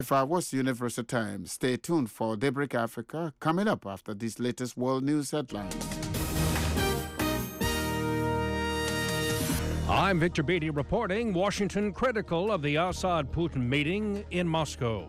What's Universal Time? Stay tuned for Daybreak Africa coming up after these latest world news headlines. I'm Victor Beatty reporting. Washington critical of the Assad-Putin meeting in Moscow.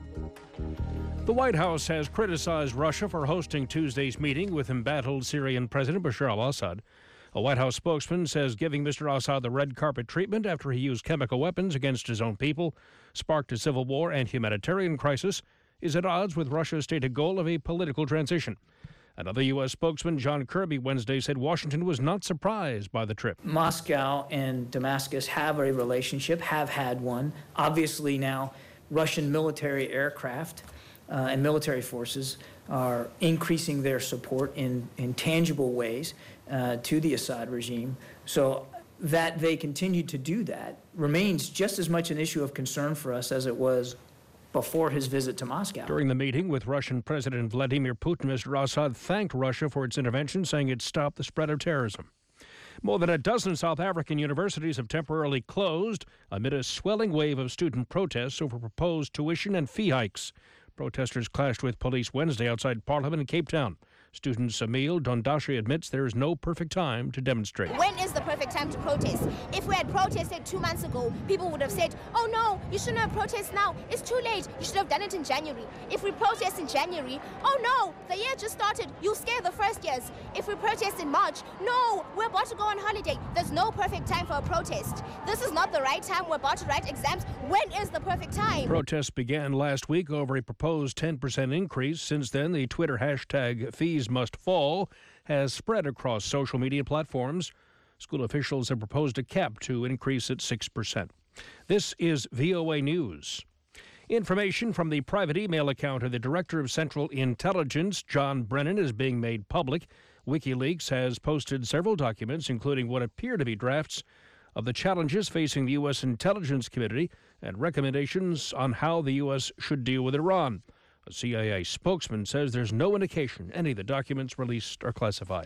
The White House has criticized Russia for hosting Tuesday's meeting with embattled Syrian President Bashar al-Assad. A White House spokesman says giving Mr. Assad the red carpet treatment after he used chemical weapons against his own people sparked a civil war and humanitarian crisis is at odds with Russia's stated goal of a political transition. Another U.S. spokesman, John Kirby, Wednesday said Washington was not surprised by the trip. Moscow and Damascus have a relationship, have had one. Obviously now Russian military aircraft and military forces are increasing their support in tangible ways to the Assad regime. So that they continue to do that remains just as much an issue of concern for us as it was before his visit to Moscow. During the meeting with Russian President Vladimir Putin, Mr. Assad thanked Russia for its intervention, saying it stopped the spread of terrorism. More than a dozen South African universities have temporarily closed amid a swelling wave of student protests over proposed tuition and fee hikes. Protesters clashed with police Wednesday outside Parliament in Cape Town. Student Samil Dondashi admits there is no perfect time to demonstrate. When is the perfect time to protest? If we had protested 2 months ago, people would have said, oh no, you shouldn't have protested now. It's too late. You should have done it in January. If we protest in January, oh no, the year just started. You'll scare the first years. If we protest in March, no, we're about to go on holiday. There's no perfect time for a protest. This is not the right time. We're about to write exams. When is the perfect time? Protests began last week over a proposed 10% increase. Since then, the Twitter hashtag fees must fall has spread across social media platforms. School officials have proposed a cap to increase at 6%. This is VOA News. Information from the private email account of the Director of Central Intelligence, John Brennan, is being made public. WikiLeaks has posted several documents, including what appear to be drafts of the challenges facing the U.S. intelligence community and recommendations on how the U.S. should deal with Iran. A CIA spokesman says there's no indication any of the documents released are classified.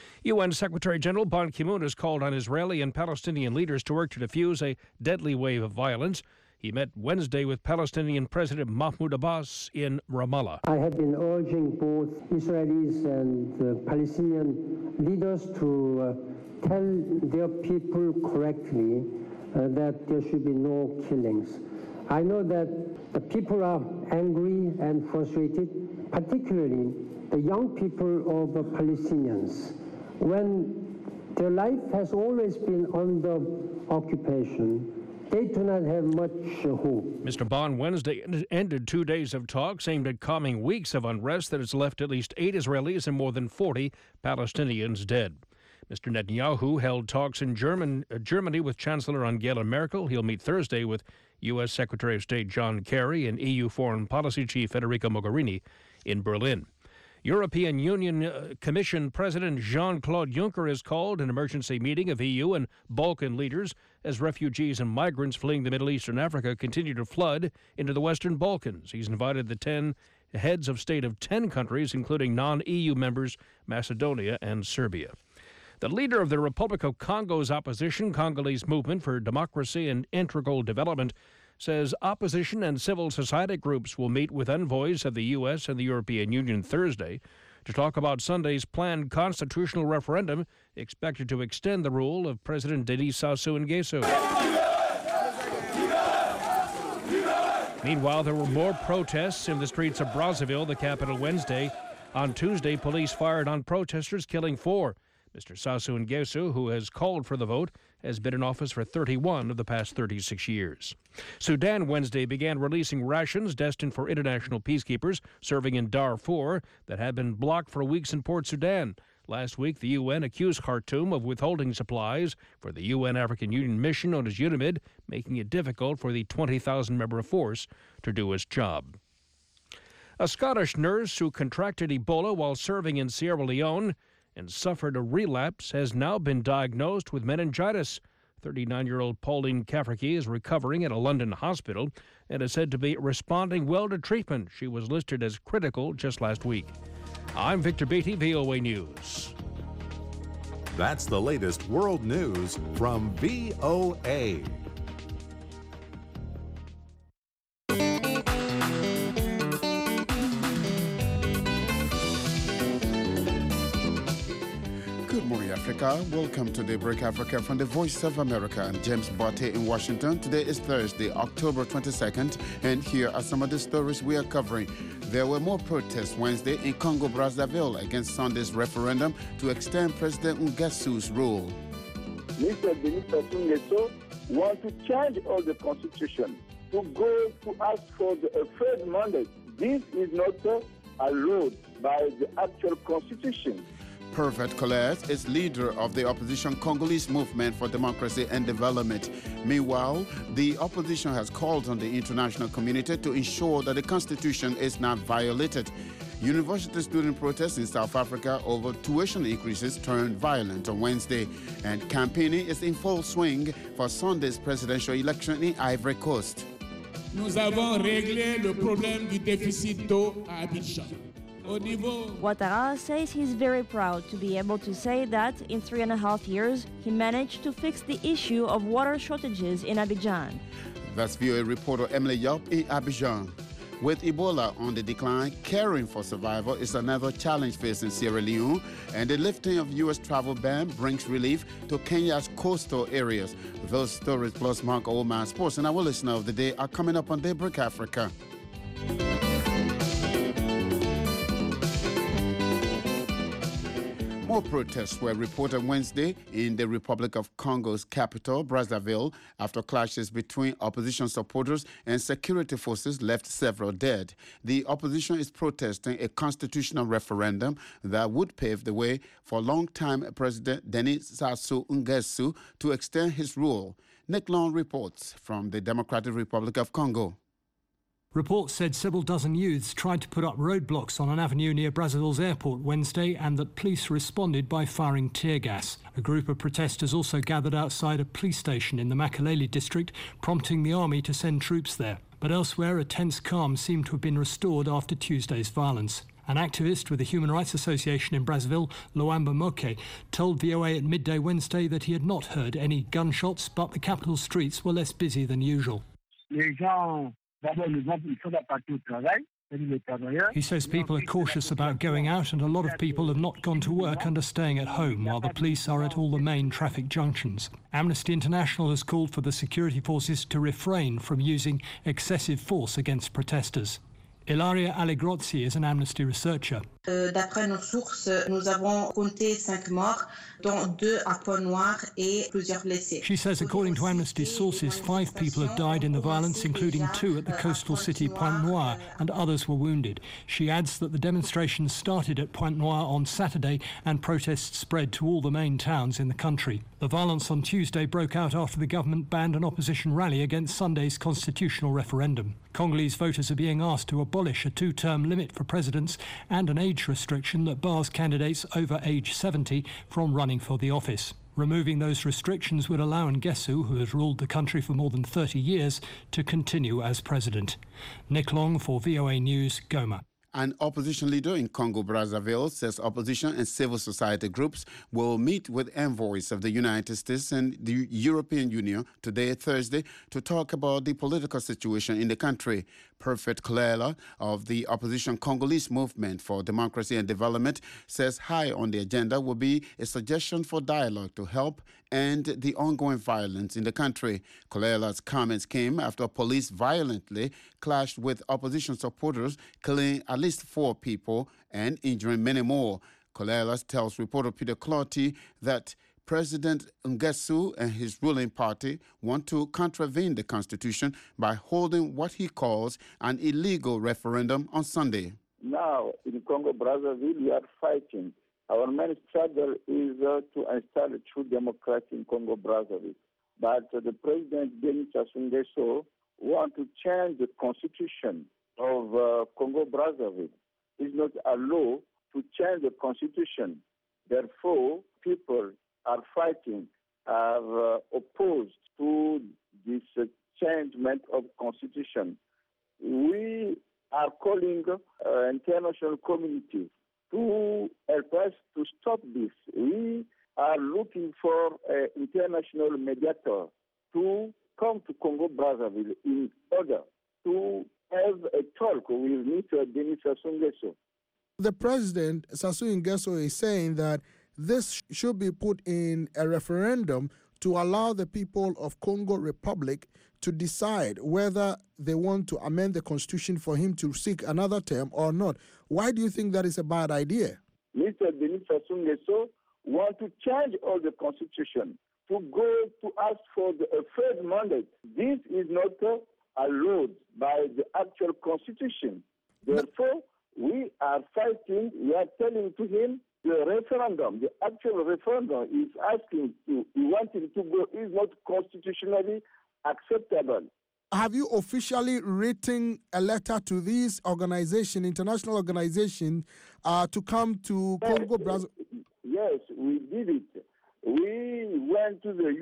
UN Secretary General Ban Ki-moon has called on Israeli and Palestinian leaders to work to defuse a deadly wave of violence. He met Wednesday with Palestinian President Mahmoud Abbas in Ramallah. I have been urging both Israelis and Palestinian leaders to tell their people correctly that there should be no killings. I know that the people are angry and frustrated, particularly the young people of the Palestinians. When their life has always been under occupation, they do not have much hope. Mr. Ban Wednesday ended 2 days of talks aimed at calming weeks of unrest that has left at least 8 Israelis and more than 40 Palestinians dead. Mr. Netanyahu held talks in Germany with Chancellor Angela Merkel. He'll meet Thursday with U.S. Secretary of State John Kerry and EU Foreign Policy Chief Federica Mogherini in Berlin. European Union Commission President Jean-Claude Juncker has called an emergency meeting of EU and Balkan leaders as refugees and migrants fleeing the Middle East and Africa continue to flood into the Western Balkans. He's invited the 10 heads of state of 10 countries, including non-EU members, Macedonia and Serbia. The leader of the Republic of Congo's opposition, Congolese Movement for Democracy and Integral Development, says opposition and civil society groups will meet with envoys of the U.S. and the European Union Thursday to talk about Sunday's planned constitutional referendum expected to extend the rule of President Denis Sassou Nguesso. Meanwhile, there were more protests in the streets of Brazzaville, the capital, Wednesday. On Tuesday, police fired on protesters, killing 4. Mr. Sassou Nguesso, who has called for the vote, has been in office for 31 of the past 36 years. Sudan Wednesday began releasing rations destined for international peacekeepers serving in Darfur that had been blocked for weeks in Port Sudan. Last week, the UN accused Khartoum of withholding supplies for the UN African Union mission known as UNAMID, making it difficult for the 20,000-member force to do its job. A Scottish nurse who contracted Ebola while serving in Sierra Leone and suffered a relapse has now been diagnosed with meningitis. 39-year-old Pauline Cafferkey is recovering at a London hospital and is said to be responding well to treatment. She was listed as critical just last week. I'm Victor Beatty, VOA News. That's the latest world news from VOA. Hi, Africa. Welcome to Daybreak Africa from the Voice of America. I'm James Botte in Washington. Today is Thursday, October 22nd, and here are some of the stories we are covering. There were more protests Wednesday in Congo-Brazzaville against Sunday's referendum to extend President Nguesso's rule. Mr. Denis Sassou Nguesso wants to change all the constitution, to go to ask for a third mandate. This is not allowed by the actual constitution. Perfect Colette is leader of the opposition Congolese Movement for Democracy and Development. Meanwhile, the opposition has called on the international community to ensure that the constitution is not violated. University student protests in South Africa over tuition increases turned violent on Wednesday, and campaigning is in full swing for Sunday's presidential election in Ivory Coast. Nous avons réglé le problème du déficit d'eau à Abidjan. Ouattara says he's very proud to be able to say that in 3.5 years, he managed to fix the issue of water shortages in Abidjan. That's VOA reporter Emily Yop in Abidjan. With Ebola on the decline, caring for survival is another challenge facing Sierra Leone, and the lifting of U.S. travel ban brings relief to Kenya's coastal areas. Those stories plus Mark Oldman Sports and our listener of the day are coming up on Daybreak Africa. More protests were reported Wednesday in the Republic of Congo's capital, Brazzaville, after clashes between opposition supporters and security forces left several dead. The opposition is protesting a constitutional referendum that would pave the way for longtime President Denis Sassou Nguesso to extend his rule. Nick Long reports from the Democratic Republic of Congo. Reports said several dozen youths tried to put up roadblocks on an avenue near Brazzaville's airport Wednesday and that police responded by firing tear gas. A group of protesters also gathered outside a police station in the Makaleli district, prompting the army to send troops there. But elsewhere, a tense calm seemed to have been restored after Tuesday's violence. An activist with the Human Rights Association in Brazzaville, Loamba Moke, told VOA at midday Wednesday that he had not heard any gunshots, but the capital's streets were less busy than usual. He says people are cautious about going out and a lot of people have not gone to work and are staying at home while the police are at all the main traffic junctions. Amnesty International has called for the security forces to refrain from using excessive force against protesters. Ilaria Allegrozzi is an Amnesty researcher. D'après nos sources, nous avons compté 5 morts, dont 2 à Pointe-Noire et plusieurs blessés. She says, according to Amnesty's sources, 5 people have died in the violence, including 2 at the coastal city Pointe-Noire, and others were wounded. She adds that the demonstrations started at Pointe-Noire on Saturday and protests spread to all the main towns in the country. The violence on Tuesday broke out after the government banned an opposition rally against Sunday's constitutional referendum. Congolese voters are being asked to abolish a 2-term limit for presidents and an age restriction that bars candidates over age 70 from running for the office. Removing those restrictions would allow Nguesso, who has ruled the country for more than 30 years, to continue as president. Nick Long for VOA News, Goma. An opposition leader in Congo-Brazzaville says opposition and civil society groups will meet with envoys of the United States and the European Union today, Thursday, to talk about the political situation in the country. Perfect Kolela of the opposition Congolese Movement for Democracy and Development says high on the agenda will be a suggestion for dialogue to help end the ongoing violence in the country. Kolela's comments came after police violently clashed with opposition supporters, killing at least 4 people and injuring many more. Kolela tells reporter Peter Clotty that President Nguesso and his ruling party want to contravene the constitution by holding what he calls an illegal referendum on Sunday. Now, in Congo-Brazzaville, we are fighting. Our main struggle is to install a true democracy in Congo-Brazzaville. But the President Denis Sassou Nguesso wants to change the constitution of Congo-Brazzaville. It's not allowed to change the constitution. Therefore, people are fighting, are opposed to this changement of constitution. We are calling international community to help us to stop this. We are looking for an international mediator to come to Congo-Brazzaville in order to have a talk with Mr. Denis Sassou Nguesso. The president, Sassou Nguesso, is saying that this should be put in a referendum to allow the people of Congo Republic to decide whether they want to amend the constitution for him to seek another term or not. Why do you think that is a bad idea? Mr. Denis Sassou Nguesso wants to change all the constitution to go to ask for a third mandate. This is not allowed by the actual constitution. Therefore, we are fighting, we are telling to him the referendum, the actual referendum is asking to, he wants him to go, is not constitutionally acceptable. Have you officially written a letter to this organization, international organization, to come to Congo, Brazil? Yes, we did it. We went to the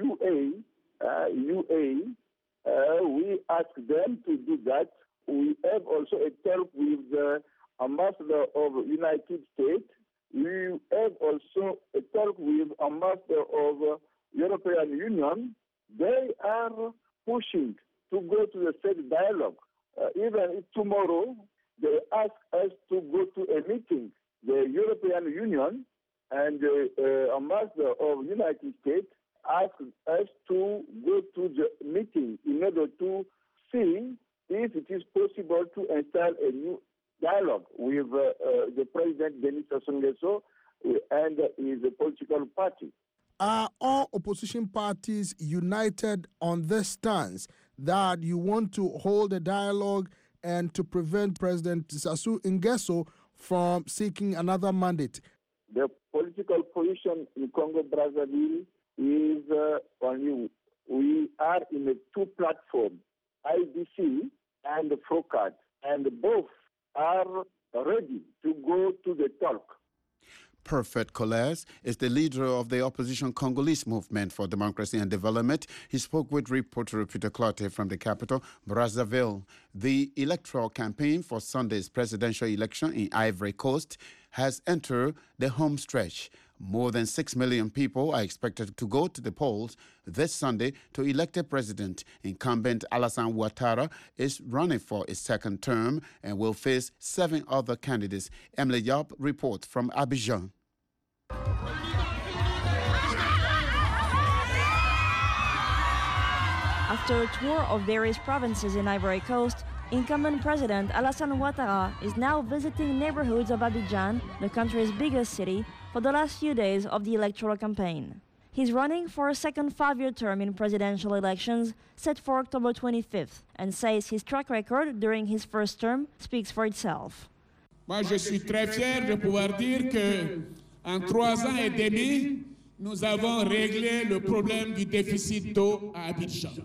UA. We asked them to do that. We have also a talk with the ambassador of the United States. We have also a talk with ambassador of European Union. They are pushing to go to the state dialogue. Even if tomorrow they ask us to go to a meeting, the European Union and the ambassador of the United States asked us to go to the meeting in order to see if it is possible to install a new dialogue with the President Denis Sassou Nguesso and his political party. Are all opposition parties united on this stance that you want to hold a dialogue and to prevent President Sassou Nguesso from seeking another mandate? The political position in Congo-Brazzaville is only we are in a two platform, IDC and FROCAD, and both are ready to go to the talk. Parfait Collaert is the leader of the opposition Congolese Movement for Democracy and Development. He spoke with reporter Peter Clottey from the capital, Brazzaville. The electoral campaign for Sunday's presidential election in Ivory Coast has entered the home stretch. More than 6 million people are expected to go to the polls this Sunday to elect a president. Incumbent Alassane Ouattara is running for a second term and will face 7 other candidates. Emily Yap reports from Abidjan. After a tour of various provinces in Ivory Coast, incumbent President Alassane Ouattara is now visiting neighborhoods of Abidjan, the country's biggest city, for the last few days of the electoral campaign. He's running for a second 5-year term in presidential elections set for October 25th and says his track record during his first term speaks for itself. Moi, je suis très fier de pouvoir dire que en 3 ans et demi, nous avons réglé le problème du déficit d'eau à Abidjan.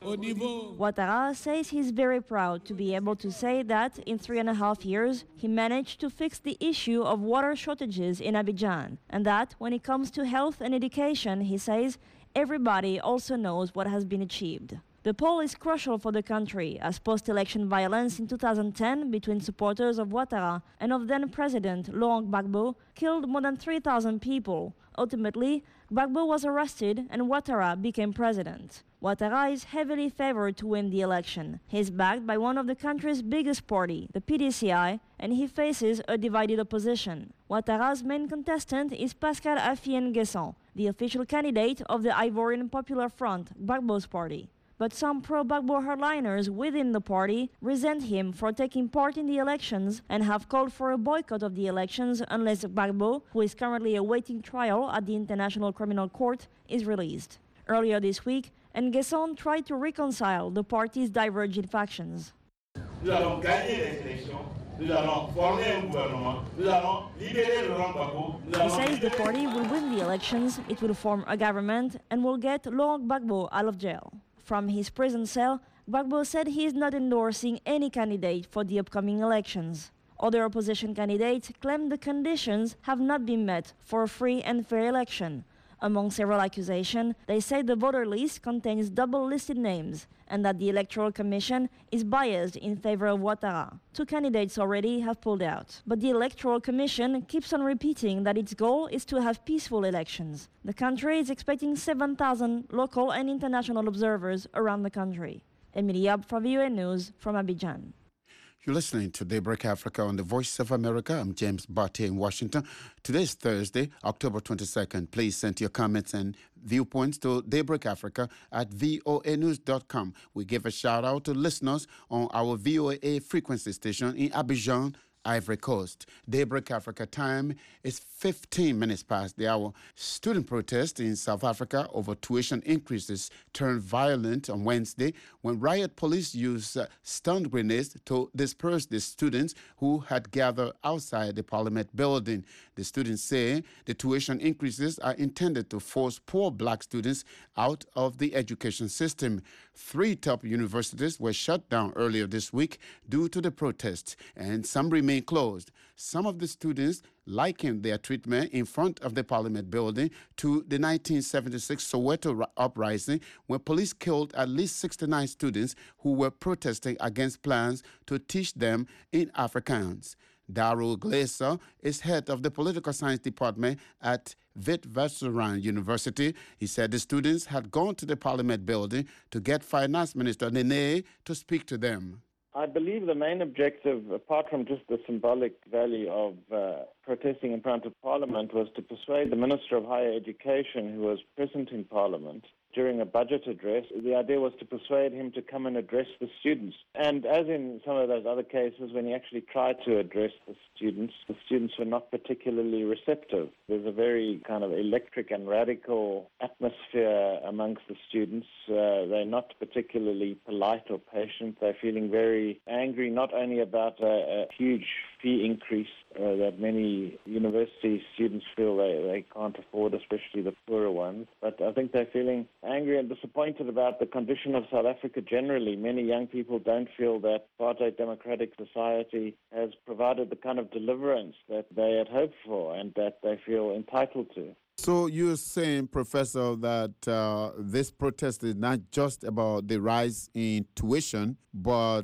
Ouattara says he's very proud to be able to say that in 3.5 years, he managed to fix the issue of water shortages in Abidjan, and that when it comes to health and education, he says, everybody also knows what has been achieved. The poll is crucial for the country, as post-election violence in 2010 between supporters of Ouattara and of then-President Laurent Gbagbo killed more than 3,000 people. Ultimately, Gbagbo was arrested and Ouattara became president. Ouattara is heavily favored to win the election. He is backed by one of the country's biggest party, the PDCI, and he faces a divided opposition. Ouattara's main contestant is Pascal Affi-N'Guessan, the official candidate of the Ivorian Popular Front, Gbagbo's party. But some pro-Gbagbo hardliners within the party resent him for taking part in the elections and have called for a boycott of the elections unless Gbagbo, who is currently awaiting trial at the International Criminal Court, is released. Earlier this week, N'Guessan tried to reconcile the party's diverging factions. Nous allons gagner les élections. Nous allons former un gouvernement. Nous allons libérer Laurent Gbagbo. He says the party will win the elections, it will form a government, and will get Laurent Gbagbo out of jail. From his prison cell, Gbagbo said he is not endorsing any candidate for the upcoming elections. Other opposition candidates claim the conditions have not been met for a free and fair election. Among several accusations, they say the voter list contains double-listed names and that the Electoral Commission is biased in favor of Ouattara. 2 candidates already have pulled out. But the Electoral Commission keeps on repeating that its goal is to have peaceful elections. The country is expecting 7,000 local and international observers around the country. Emilie Yab for VOA News from Abidjan. You're listening to Daybreak Africa on the Voice of America. I'm James Barty in Washington. Today is Thursday, October 22nd. Please send your comments and viewpoints to Daybreak Africa at voanews.com. We give a shout out to listeners on our VOA frequency station in Abidjan, Ivory Coast. Daybreak Africa time is 15 minutes past the hour. Student protests in South Africa over tuition increases turned violent on Wednesday when riot police used stun grenades to disperse the students who had gathered outside the Parliament building. The students say the tuition increases are intended to force poor black students out of the education system. 3 top universities were shut down earlier this week due to the protests, and some remain closed. Some of the students likened their treatment in front of the Parliament building to the 1976 Soweto uprising, when police killed at least 69 students who were protesting against plans to teach them in Afrikaans. Daryl Glaser is head of the political science department at Witwatersrand University. He said the students had gone to the Parliament building to get Finance Minister Nene to speak to them. I believe the main objective, apart from just the symbolic value of protesting in front of Parliament, was to persuade the Minister of Higher Education, who was present in Parliament during a budget address. The idea was to persuade him to come and address the students. And as in some of those other cases, when he actually tried to address the students were not particularly receptive. There's a very kind of electric and radical atmosphere amongst the students. They're not particularly polite or patient. They're feeling very angry, not only about a huge fee increase that many university students feel they can't afford, especially the poorer ones. But I think they're feeling angry and disappointed about the condition of South Africa generally. Many young people don't feel that apartheid democratic society has provided the kind of deliverance that they had hoped for and that they feel entitled to. So you're saying, Professor, that this protest is not just about the rise in tuition, but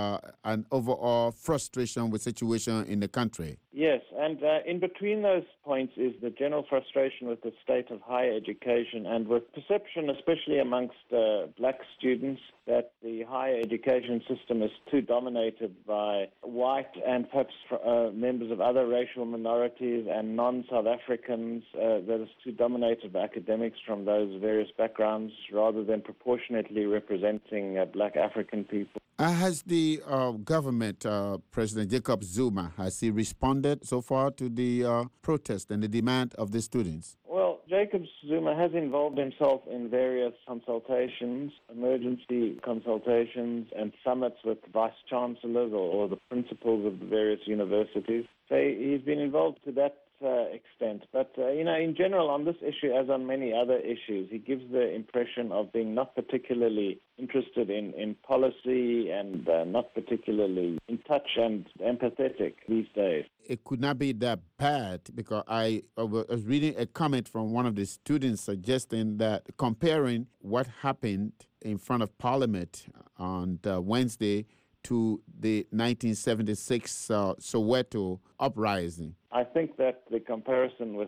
an overall frustration with the situation in the country? Yes, and in between those points is the general frustration with the state of higher education and with perception, especially amongst black students, that the higher education system is too dominated by white and perhaps members of other racial minorities and non-South Africans, that is too dominated by academics from those various backgrounds rather than proportionately representing black African people. Has the government, President Jacob Zuma, has he responded so far to the protest and the demand of the students? Well, Jacob Zuma has involved himself in various consultations, emergency consultations and summits with vice-chancellors or the principals of the various universities. So he's been involved to that extent. But, in general, on this issue, as on many other issues, he gives the impression of being not particularly interested in policy and not particularly in touch and empathetic these days. It could not be that bad, because I was reading a comment from one of the students suggesting that comparing what happened in front of Parliament on Wednesday to the 1976 Soweto uprising. I think that the comparison with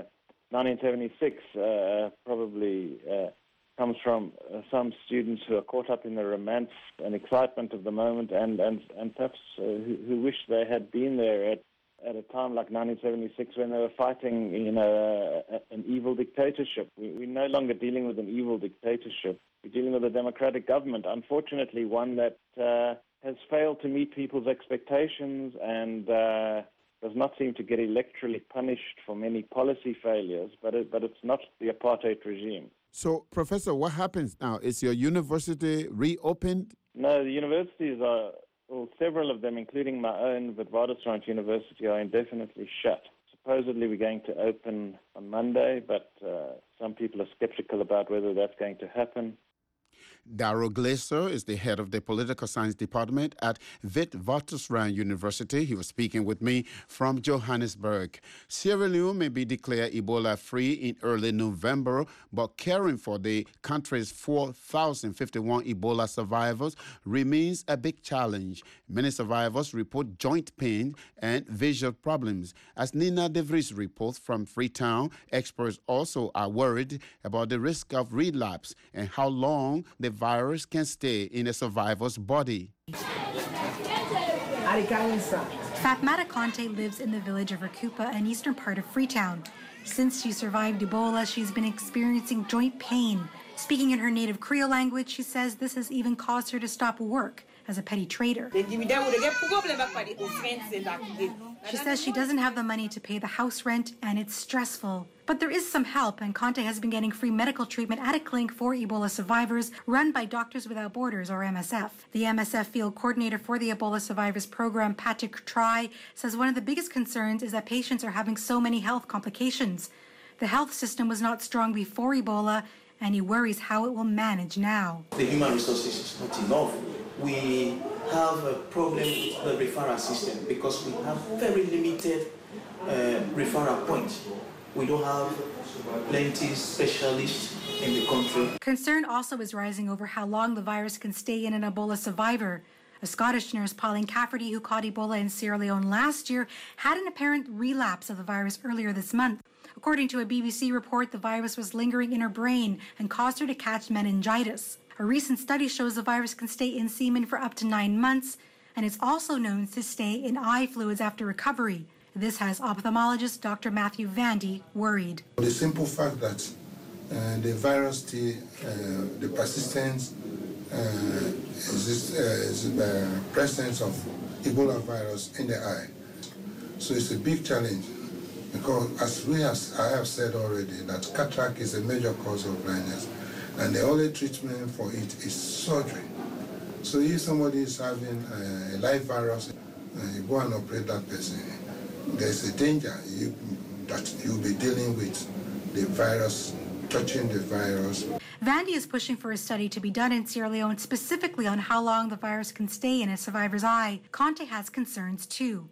1976 probably comes from some students who are caught up in the romance and excitement of the moment and perhaps who wish they had been there at a time like 1976 when they were fighting, an evil dictatorship. We're no longer dealing with an evil dictatorship. We're dealing with a democratic government, unfortunately one that has failed to meet people's expectations and does not seem to get electorally punished for many policy failures, but it's not the apartheid regime. So, Professor, what happens now? Is your university reopened? No, the universities are, several of them, including my own, Witwatersrand University, are indefinitely shut. Supposedly we're going to open on Monday, but some people are skeptical about whether that's going to happen. Daryl Glaser is the head of the political science department at Witwatersrand University. He was speaking with me from Johannesburg. Sierra Leone may be declared Ebola-free in early November, but caring for the country's 4,051 Ebola survivors remains a big challenge. Many survivors report joint pain and visual problems. As Nina De Vries reports from Freetown, experts also are worried about the risk of relapse and how long the virus can stay in a survivor's body. I Fatmata Conte lives in the village of Rakupa, an eastern part of Freetown. Since she survived Ebola, she's been experiencing joint pain. Speaking in her native Creole language, she says this has even caused her to stop work as a petty trader. She says she doesn't have the money to pay the house rent and it's stressful. But there is some help, and Conte has been getting free medical treatment at a clinic for Ebola survivors run by Doctors Without Borders, or MSF. The MSF field coordinator for the Ebola survivors program, Patrick Try, says one of the biggest concerns is that patients are having so many health complications. The health system was not strong before Ebola, and he worries how it will manage now. The human resources is not enough. We have a problem with the referral system because we have very limited referral points. We don't have plenty specialists in the country. Concern also is rising over how long the virus can stay in an Ebola survivor. A Scottish nurse, Pauline Cafferty, who caught Ebola in Sierra Leone last year, had an apparent relapse of the virus earlier this month. According to a BBC report, the virus was lingering in her brain and caused her to catch meningitis. A recent study shows the virus can stay in semen for up to 9 months, and it's also known to stay in eye fluids after recovery. This has ophthalmologist Dr. Matthew Vandy worried. The simple fact that the virus, the persistence, presence of Ebola virus in the eye. So it's a big challenge because I have said already that cataract is a major cause of blindness and the only treatment for it is surgery. So if somebody is having a live virus, you go and operate that person, there's a danger that you'll be dealing with the virus, touching the virus. Vandy is pushing for a study to be done in Sierra Leone specifically on how long the virus can stay in a survivor's eye. Conte has concerns too.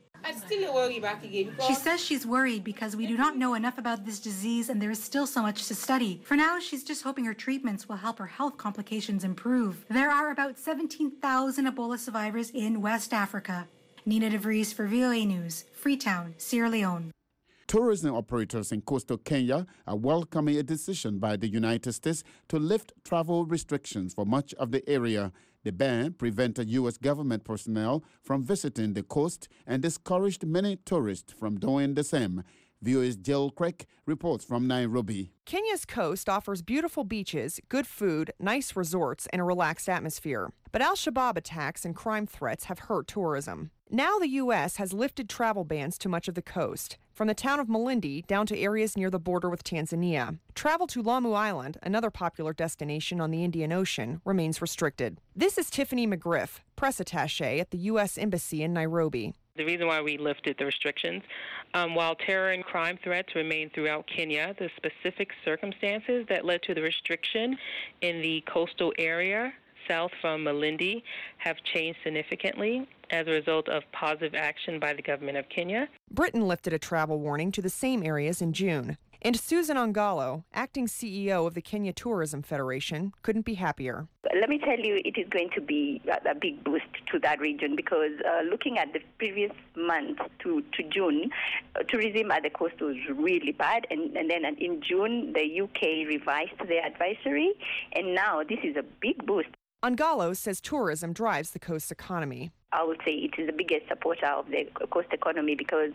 She says she's worried because we do not know enough about this disease and there is still so much to study. For now, she's just hoping her treatments will help her health complications improve. There are about 17,000 Ebola survivors in West Africa. Nina DeVries for VOA News, Freetown, Sierra Leone. Tourism operators in coastal Kenya are welcoming a decision by the United States to lift travel restrictions for much of the area. The ban prevented U.S. government personnel from visiting the coast and discouraged many tourists from doing the same. VOA's Jill Craig reports from Nairobi. Kenya's coast offers beautiful beaches, good food, nice resorts, and a relaxed atmosphere. But al-Shabaab attacks and crime threats have hurt tourism. Now the U.S. has lifted travel bans to much of the coast, from the town of Malindi down to areas near the border with Tanzania. Travel to Lamu Island, another popular destination on the Indian Ocean, remains restricted. This is Tiffany McGriff, press attaché at the U.S. Embassy in Nairobi. The reason why we lifted the restrictions, while terror and crime threats remain throughout Kenya, the specific circumstances that led to the restriction in the coastal area south from Malindi have changed significantly as a result of positive action by the government of Kenya. Britain lifted a travel warning to the same areas in June. And Susan Ongalo, acting CEO of the Kenya Tourism Federation, couldn't be happier. Let me tell you, it is going to be a big boost to that region because looking at the previous month to June, tourism at the coast was really bad. And then in June, the UK revised their advisory, and now this is a big boost. Ongalo says tourism drives the coast's economy. I would say it is the biggest supporter of the coast economy because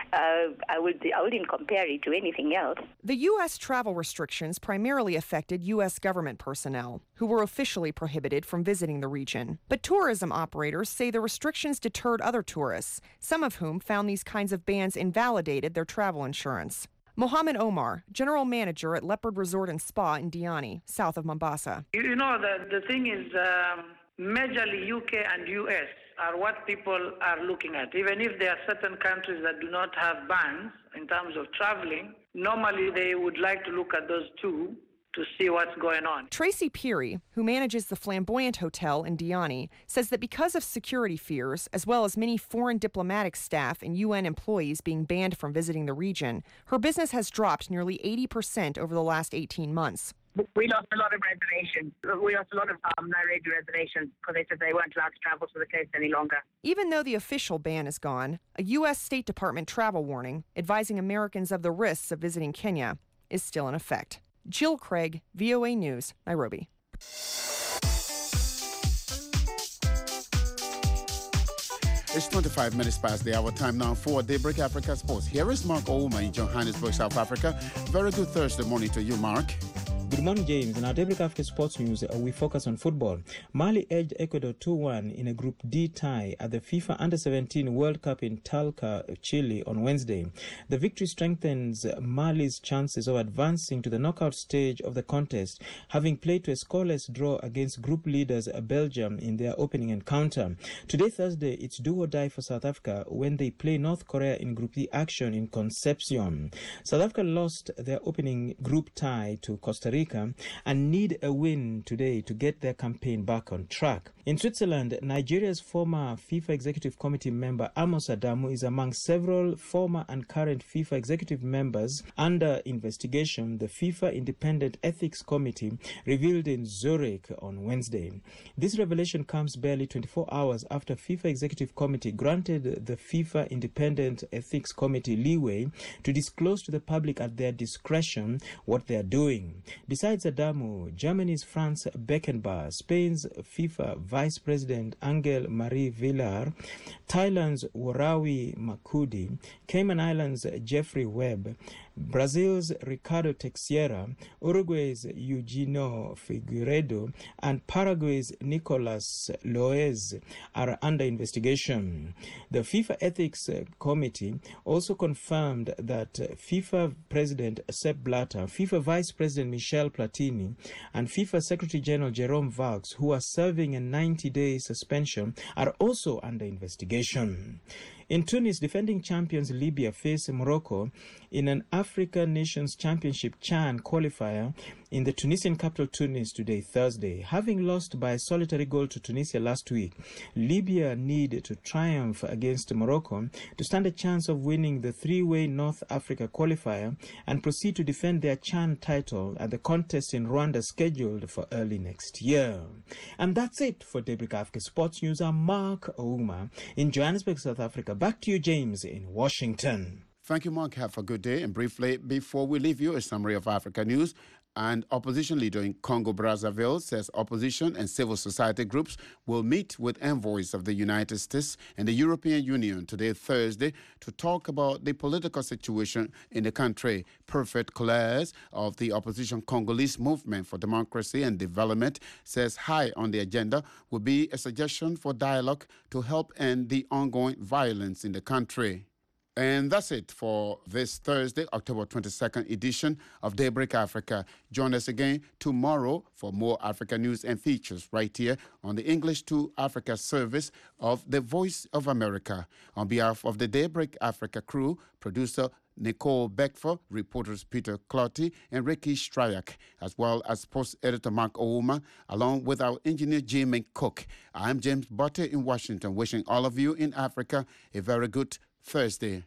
I wouldn't compare it to anything else. The U.S. travel restrictions primarily affected U.S. government personnel, who were officially prohibited from visiting the region. But tourism operators say the restrictions deterred other tourists, some of whom found these kinds of bans invalidated their travel insurance. Mohammed Omar, general manager at Leopard Resort and Spa in Diani, south of Mombasa. You know, the thing is, majorly UK and US are what people are looking at. Even if there are certain countries that do not have bans in terms of traveling, normally they would like to look at those two to see what's going on. Tracy Peary, who manages the Flamboyant Hotel in Diani, says that because of security fears, as well as many foreign diplomatic staff and UN employees being banned from visiting the region, her business has dropped nearly 80% over the last 18 months. We lost a lot of reservations. We lost a lot of Nairobi reservations because they said they weren't allowed to travel to the coast any longer. Even though the official ban is gone, a U.S. State Department travel warning advising Americans of the risks of visiting Kenya is still in effect. Jill Craig, VOA News, Nairobi. It's 25 minutes past the hour. Time now for Daybreak Africa Sports. Here is Mark Ouma in Johannesburg, South Africa. Very good Thursday morning to you, Mark. Good morning, James. In our Daybreak Africa Sports News, we focus on football. Mali edged Ecuador 2-1 in a Group D tie at the FIFA Under-17 World Cup in Talca, Chile on Wednesday. The victory strengthens Mali's chances of advancing to the knockout stage of the contest, having played to a scoreless draw against group leaders Belgium in their opening encounter. Today, Thursday, it's do or die for South Africa when they play North Korea in Group D action in Concepcion. South Africa lost their opening group tie to Costa Rica and need a win today to get their campaign back on track. In Switzerland, Nigeria's former FIFA Executive Committee member Amos Adamu is among several former and current FIFA executive members under investigation, the FIFA Independent Ethics Committee revealed in Zurich on Wednesday. This revelation comes barely 24 hours after FIFA Executive Committee granted the FIFA Independent Ethics Committee leeway to disclose to the public at their discretion what they are doing. Besides Adamu, Germany's Franz Beckenbauer, Spain's FIFA Vice President Angel Marie Villar, Thailand's Warawi Makudi, Cayman Islands' Jeffrey Webb, Brazil's Ricardo Teixeira, Uruguay's Eugenio Figueiredo, and Paraguay's Nicolas Loez are under investigation. The FIFA Ethics Committee also confirmed that FIFA President Sepp Blatter, FIFA Vice President Michel Platini, and FIFA Secretary General Jerome Valks, who are serving a 90-day suspension, are also under investigation. In Tunis, defending champions Libya face Morocco in an African Nations Championship CHAN qualifier in the Tunisian capital Tunis today, Thursday. Having lost by a solitary goal to Tunisia last week, Libya need to triumph against Morocco to stand a chance of winning the three-way North Africa qualifier and proceed to defend their CHAN title at the contest in Rwanda scheduled for early next year. And that's it for Daybreak Africa Sports News. I'm Mark Ouma in Johannesburg, South Africa. Back to you, James, in Washington. Thank you, Mark. Have a good day. And briefly, before we leave you, a summary of Africa news. An opposition leader in Congo-Brazzaville says opposition and civil society groups will meet with envoys of the United States and the European Union today, Thursday, to talk about the political situation in the country. Perfect Claes of the opposition Congolese Movement for Democracy and Development says high on the agenda will be a suggestion for dialogue to help end the ongoing violence in the country. And that's it for this Thursday, October 22nd edition of Daybreak Africa. Join us again tomorrow for more Africa news and features right here on the English to Africa service of The Voice of America. On behalf of the Daybreak Africa crew, producer Nicole Beckford, reporters Peter Clotty and Ricky Stryak, as well as sports editor Mark Ouma, along with our engineer Jim Cook. I'm James Butter in Washington, wishing all of you in Africa a very good Thursday.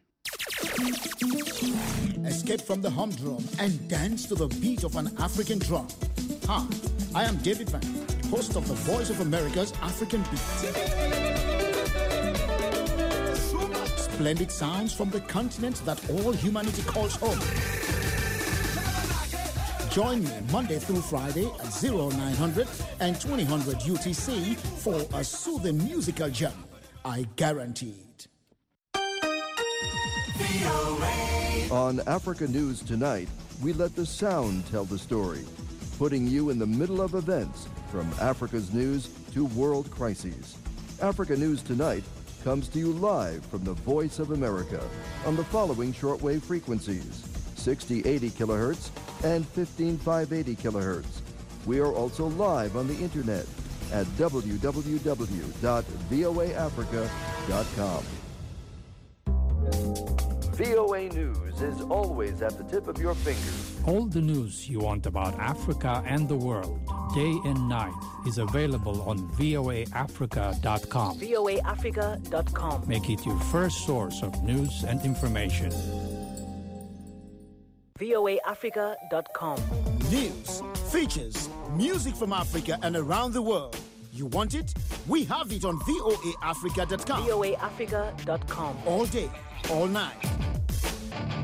Escape from the humdrum and dance to the beat of an African drum. Hi, I am David Van, host of the Voice of America's African Beat. Splendid sounds from the continent that all humanity calls home. Join me Monday through Friday at 0900 and 2000 UTC for a soothing musical journey. I guarantee it. On Africa News Tonight, we let the sound tell the story, putting you in the middle of events from Africa's news to world crises. Africa News Tonight comes to you live from the Voice of America on the following shortwave frequencies: 6080 kilohertz and 15580 kilohertz. We are also live on the internet at www.voaafrica.com. VOA News is always at the tip of your fingers. All the news you want about Africa and the world, day and night, is available on voaafrica.com. voaafrica.com. Make it your first source of news and information. voaafrica.com. News, features, music from Africa and around the world. You want it? We have it on voaafrica.com. voaafrica.com. All day, all night.